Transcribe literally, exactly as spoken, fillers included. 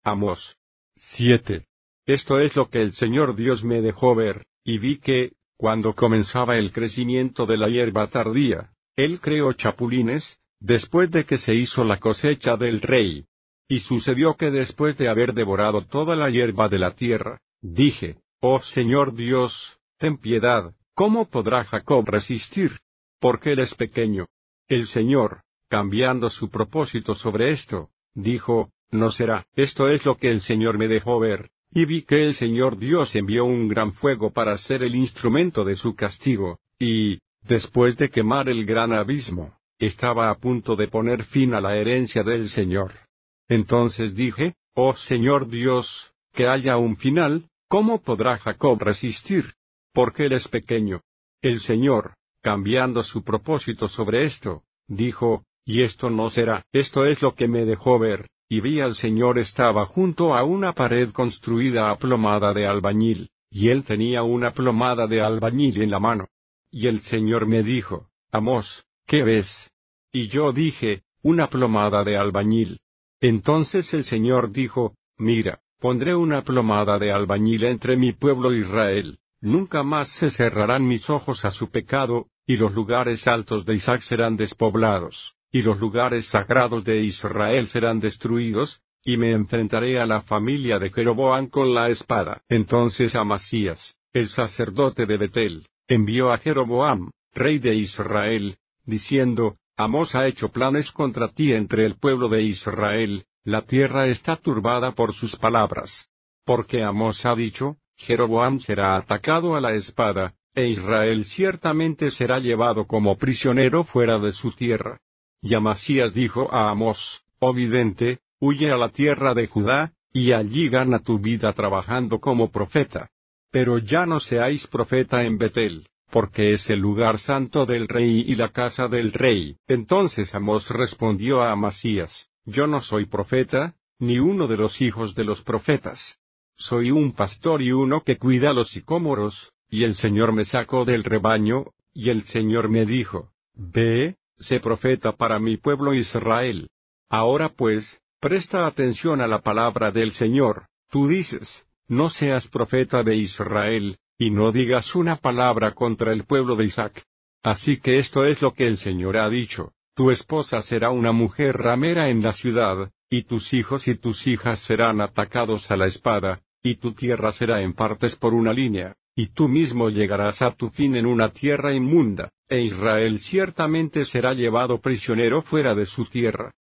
Amós siete. Esto es lo que el Señor Dios me dejó ver, y vi que, cuando comenzaba el crecimiento de la hierba tardía, Él creó chapulines, después de que se hizo la cosecha del rey. Y sucedió que después de haber devorado toda la hierba de la tierra, dije, Oh Señor Dios, ten piedad, ¿cómo podrá Jacob resistir? Porque él es pequeño. El Señor, cambiando su propósito sobre esto, dijo, No será. Esto es lo que el Señor me dejó ver, y vi que el Señor Dios envió un gran fuego para ser el instrumento de su castigo, y, después de quemar el gran abismo, estaba a punto de poner fin a la herencia del Señor. Entonces dije, Oh Señor Dios, que haya un final, ¿cómo podrá Jacob resistir? Porque él es pequeño. El Señor, cambiando su propósito sobre esto, dijo, Y esto no será. Esto es lo que me dejó ver, y vi al Señor estaba junto a una pared construida a plomada de albañil, y él tenía una plomada de albañil en la mano. Y el Señor me dijo, Amós, ¿qué ves? Y yo dije, una plomada de albañil. Entonces el Señor dijo, Mira, pondré una plomada de albañil entre mi pueblo Israel, nunca más se cerrarán mis ojos a su pecado, y los lugares altos de Isaac serán despoblados, y los lugares sagrados de Israel serán destruidos, y me enfrentaré a la familia de Jeroboam con la espada. Entonces Amasías, el sacerdote de Betel, envió a Jeroboam, rey de Israel, diciendo, Amós ha hecho planes contra ti entre el pueblo de Israel, la tierra está turbada por sus palabras. Porque Amós ha dicho, Jeroboam será atacado a la espada, e Israel ciertamente será llevado como prisionero fuera de su tierra. Y Amasías dijo a Amós, Oh vidente, huye a la tierra de Judá, y allí gana tu vida trabajando como profeta. Pero ya no seáis profeta en Betel, porque es el lugar santo del rey y la casa del rey. Entonces Amós respondió a Amasías, Yo no soy profeta, ni uno de los hijos de los profetas. Soy un pastor y uno que cuida los sicómoros, y el Señor me sacó del rebaño, y el Señor me dijo, Ve, sé profeta para mi pueblo Israel. Ahora pues, presta atención a la palabra del Señor. Tú dices, no seas profeta de Israel, y no digas una palabra contra el pueblo de Isaac. Así que esto es lo que el Señor ha dicho, tu esposa será una mujer ramera en la ciudad, y tus hijos y tus hijas serán atacados a la espada, y tu tierra será en partes por una línea, y tú mismo llegarás a tu fin en una tierra inmunda, e Israel ciertamente será llevado prisionero fuera de su tierra.